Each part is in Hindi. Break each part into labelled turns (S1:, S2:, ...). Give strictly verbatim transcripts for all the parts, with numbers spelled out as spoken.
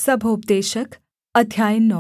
S1: सभोपदेशक अध्याय नौ।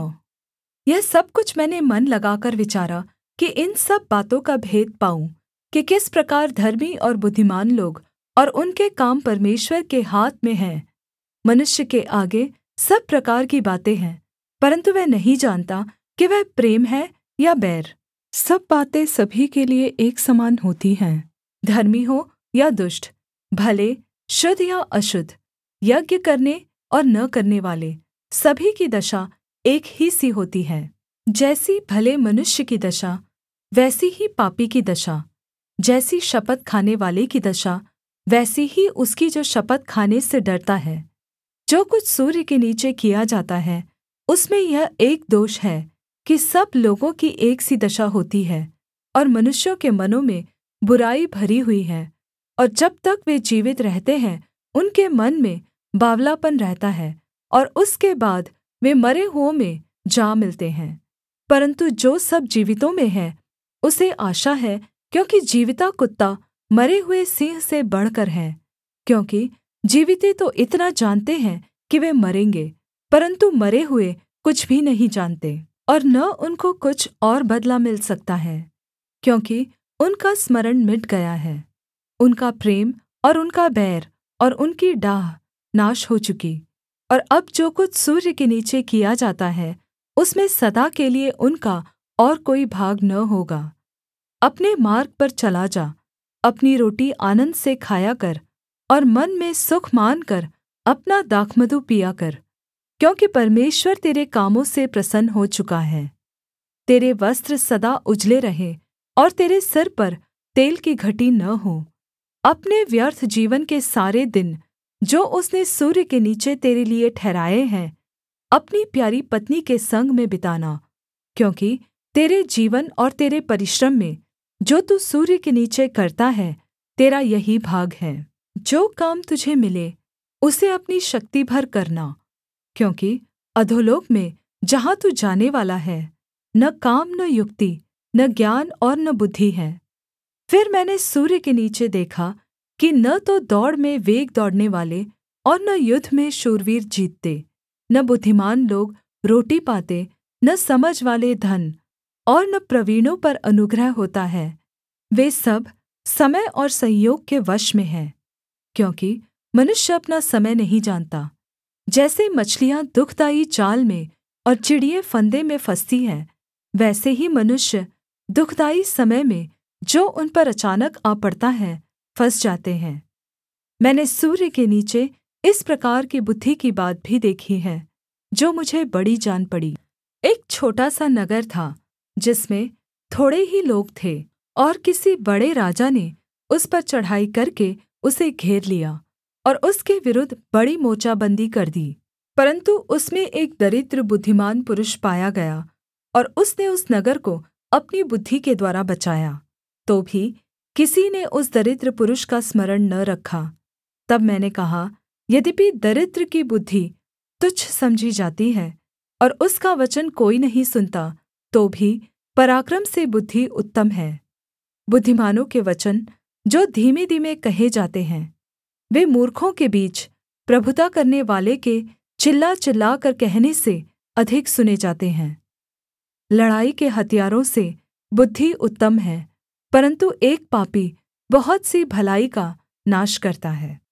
S1: यह सब कुछ मैंने मन लगाकर विचारा कि इन सब बातों का भेद पाऊँ कि किस प्रकार धर्मी और बुद्धिमान लोग और उनके काम परमेश्वर के हाथ में हैं। मनुष्य के आगे सब प्रकार की बातें हैं, परन्तु वह नहीं जानता कि वह प्रेम है या बैर। सब बातें सभी के लिए एक समान होती हैं, धर्मी हो या दुष्ट, भले शुद्ध या अशुद्ध, यज्ञ करने और न करनेवाले, सभी की दशा एक ही सी होती है। जैसी भले मनुष्य की दशा, वैसी ही पापी की दशा। जैसी शपथ खानेवाले की दशा, वैसी ही उसकी जो शपथ खाने से डरता है। जो कुछ सूर्य के नीचे किया जाता है, उसमें यह एक दोष है कि सब लोगों की एक सी दशा होती है और मनुष्यों के मनों में बुराई भरी हुई है, और जब तक वे जीवित रहते हैं उनके मन में बावलापन रहता है, और उसके बाद वे मरे हुओं में जा मिलते हैं। परन्तु जो सब जीवितों में है उसे आशा है, क्योंकि जीविता कुत्ता मरे हुए सिंह से बढ़कर है। क्योंकि जीविते तो इतना जानते हैं कि वे मरेंगे, परन्तु मरे हुए कुछ भी नहीं जानते, और न उनको कुछ और बदला मिल सकता है, क्योंकि उनका स्मरण मिट गया है। उनका प्रेम और उनका बैर और उनकी डाह नाश हो चुकी। और अब जो कुछ सूर्य के नीचे किया जाता है, उसमें सदा के लिए उनका और कोई भाग न होगा। अपने मार्ग पर चला जा, अपनी रोटी आनन्द से खाया कर, और मन में सुख मानकर अपना दाखमधु पिया कर, क्योंकि परमेश्वर तेरे कामों से प्रसन्न हो चुका है। तेरे वस्त्र सदा उजले रहें और तेरे सिर पर तेल की घटी न हो। अपने व्यर्थ जीवन के सारे दिन जो उसने सूर्य के नीचे तेरे लिए ठहराए हैं, अपनी प्यारी पत्नी के संग में बिताना, क्योंकि तेरे जीवन और तेरे परिश्रम में जो तू सूर्य के नीचे करता है, तेरा यही भाग है। जो काम तुझे मिले उसे अपनी शक्ति भर करना, क्योंकि अधोलोक में जहाँ तू जाने वाला है, न काम न युक्ति न ज्ञान और न बुद्धि है। फिर मैंने सूर्य के नीचे देखा कि न तो दौड़ में वेग दौड़ने वाले और न युद्ध में शूरवीर जीतते, न बुद्धिमान लोग रोटी पाते, न समझ वाले धन, और न प्रवीणों पर अनुग्रह होता है। वे सब समय और संयोग के वश में हैं, क्योंकि मनुष्य अपना समय नहीं जानता। जैसे मछलियाँ दुःखदाई जाल में और चिड़ियाँ फंदे में फँसती हैं, वैसे ही मनुष्य दुःखदाई समय में जो उन पर अचानक आ पड़ता है फँस जाते हैं। मैंने सूर्य के नीचे इस प्रकार की बुद्धि की बात भी देखी है, जो मुझे बड़ी जान पड़ी। एक छोटा सा नगर था जिसमें थोड़े ही लोग थे, और किसी बड़े राजा ने उस पर चढ़ाई करके उसे घेर लिया और उसके विरुद्ध बड़ी मोर्चाबन्दी कर दी। परन्तु उसमें एक दरिद्र बुद्धिमान पुरुष पाया गया, और उसने उस नगर को अपनी बुद्धि के द्वारा बचाया। तो भी किसी ने उस दरिद्र पुरुष का स्मरण न रखा। तब मैंने कहा, यद्यपि दरिद्र की बुद्धि तुच्छ समझी जाती है और उसका वचन कोई नहीं सुनता, तो भी पराक्रम से बुद्धि उत्तम है। बुद्धिमानों के वचन जो धीमे-धीमे कहे जाते हैं, वे मूर्खों के बीच प्रभुता करने वाले के चिल्ला चिल्लाकर कहने से अधिक सुने जाते हैं। लड़ाई के हथियारों से बुद्धि उत्तम है, परन्तु एक पापी बहुत सी भलाई का नाश करता है।